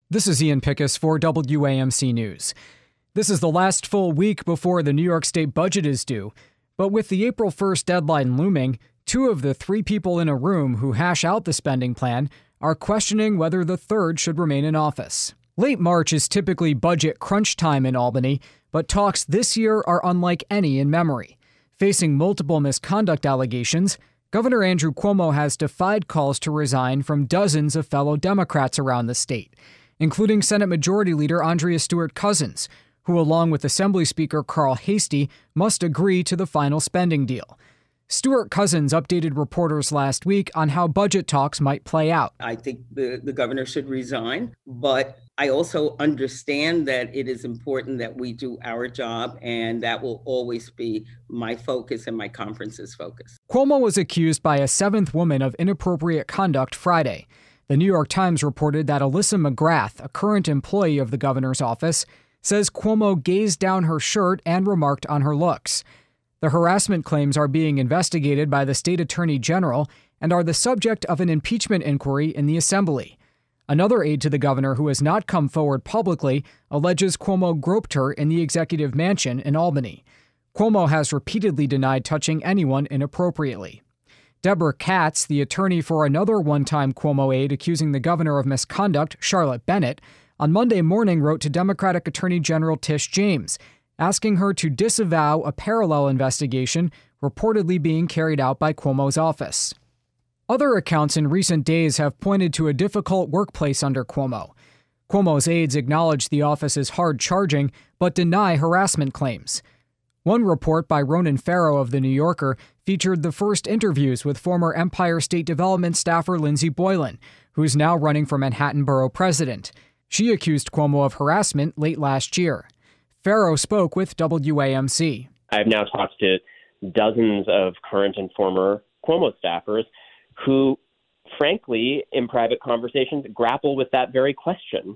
This is Ian Pickus for WAMC News. This is the last full week before the New York State budget is due. But with the April 1st deadline looming, 2 of the 3 people in a room who hash out the spending plan are questioning whether the third should remain in office. Late March is typically budget crunch time in Albany, but talks this year are unlike any in memory. Facing multiple misconduct allegations, Governor Andrew Cuomo has defied calls to resign from dozens of fellow Democrats around the state, including Senate Majority Leader Andrea Stewart-Cousins, who, along with Assembly Speaker Carl Heastie, must agree to the final spending deal. Stewart-Cousins updated reporters last week on how budget talks might play out. I think the governor should resign, but I also understand that it is important that we do our job, and that will always be my focus and my conference's focus. Cuomo was accused by a 7th woman of inappropriate conduct Friday. The New York Times reported that Alyssa McGrath, a current employee of the governor's office, says Cuomo gazed down her shirt and remarked on her looks. The harassment claims are being investigated by the state attorney general and are the subject of an impeachment inquiry in the Assembly. Another aide to the governor who has not come forward publicly alleges Cuomo groped her in the executive mansion in Albany. Cuomo has repeatedly denied touching anyone inappropriately. Deborah Katz, the attorney for another one-time Cuomo aide accusing the governor of misconduct, Charlotte Bennett, on Monday morning wrote to Democratic Attorney General Tish James, asking her to disavow a parallel investigation reportedly being carried out by Cuomo's office. Other accounts in recent days have pointed to a difficult workplace under Cuomo. Cuomo's aides acknowledge the office is hard-charging, but deny harassment claims. One report by Ronan Farrow of The New Yorker featured the first interviews with former Empire State Development staffer Lindsey Boylan, who's now running for Manhattan Borough President. She accused Cuomo of harassment late last year. Farrow spoke with WAMC. I've now talked to dozens of current and former Cuomo staffers who, frankly, in private conversations, grapple with that very question.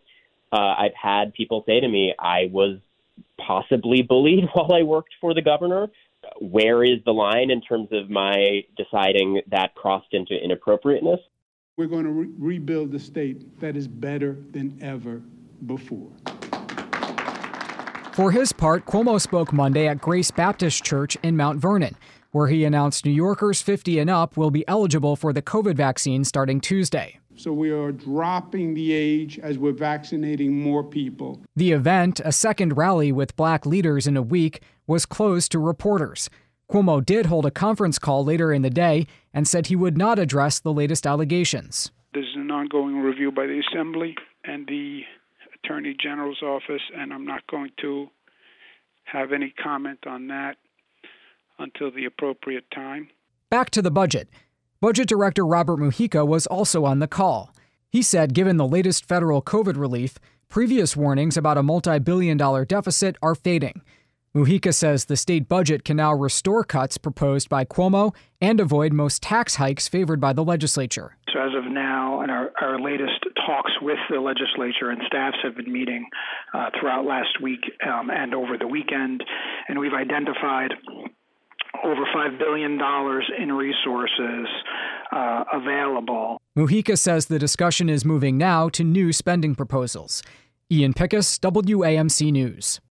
I've had people say to me, I was possibly bullied while I worked for the governor. Where is the line in terms of my deciding that crossed into inappropriateness? We're going to rebuild the state that is better than ever before. For his part, Cuomo spoke Monday at Grace Baptist Church in Mount Vernon, where he announced New Yorkers 50 and up will be eligible for the COVID vaccine starting Tuesday. So we are dropping the age as we're vaccinating more people. The event, a second rally with black leaders in a week, was closed to reporters. Cuomo did hold a conference call later in the day and said he would not address the latest allegations. This is an ongoing review by the Assembly and the Attorney General's office, and I'm not going to have any comment on that until the appropriate time. Back to the budget. Budget Director Robert Mujica was also on the call. He said given the latest federal COVID relief, previous warnings about a multi-billion-dollar deficit are fading. Mujica says the state budget can now restore cuts proposed by Cuomo and avoid most tax hikes favored by the legislature. So as of now, in our latest talks with the legislature and staffs have been meeting throughout last week and over the weekend, and we've identified over $5 billion in resources available. Mujica says the discussion is moving now to new spending proposals. Ian Pickus, WAMC News.